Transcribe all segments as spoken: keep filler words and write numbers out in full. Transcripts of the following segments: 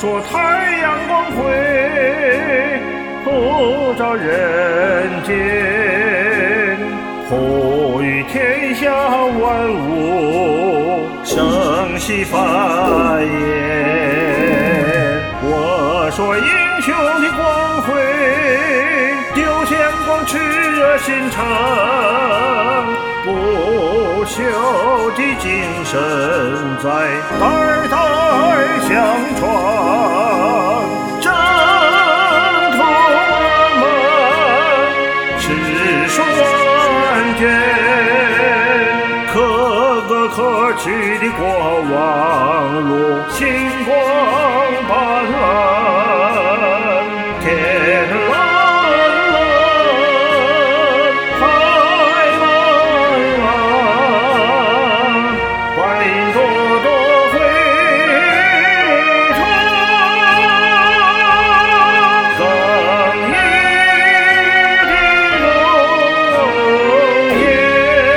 说太阳光辉普照人间，呼吁天下万物生息繁衍。我说英雄的光辉，丢线光炽热心肠，不朽的精神在代代相传。征途我们赤手万卷，可歌可泣的过往路，星光斑斓，天蓝蓝，海茫茫，欢迎多多回头，更一的容颜。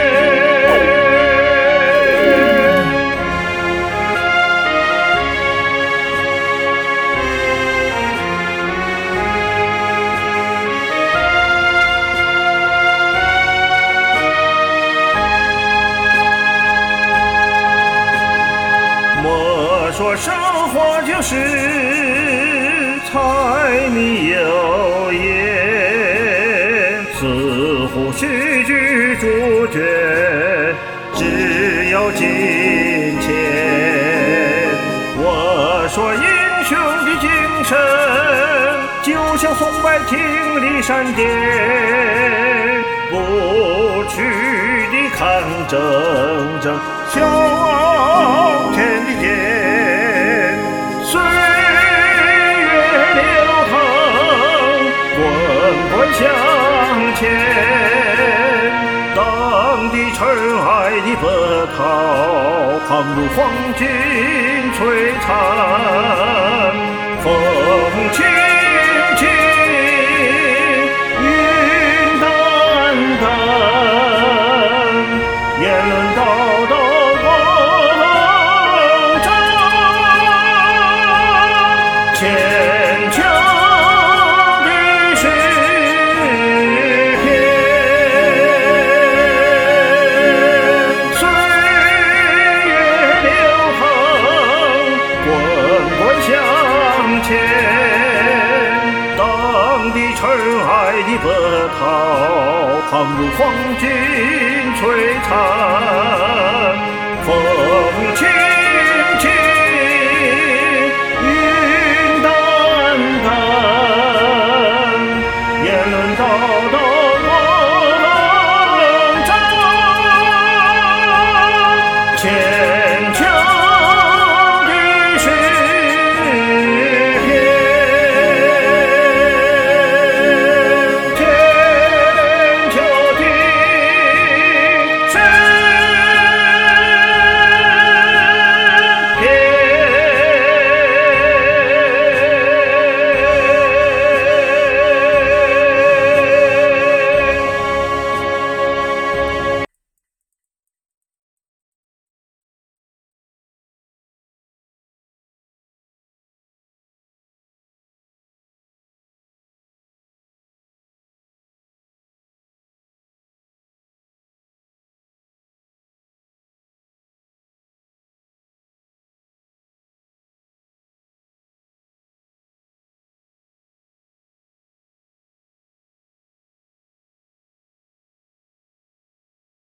莫说生活就是柴米油盐，似乎戏剧主角只有金钱。我说英雄的精神，就像松柏挺立山巅，不屈地抗争争向前的剑，岁月流淌，滚滚向前。当地尘埃的波涛，航入黄金璀璨，风轻轻，云淡淡，言论道道光照，千秋的诗篇，岁月流淌，滚滚向前。当地尘埃的波涛，航入黄金璀璨，风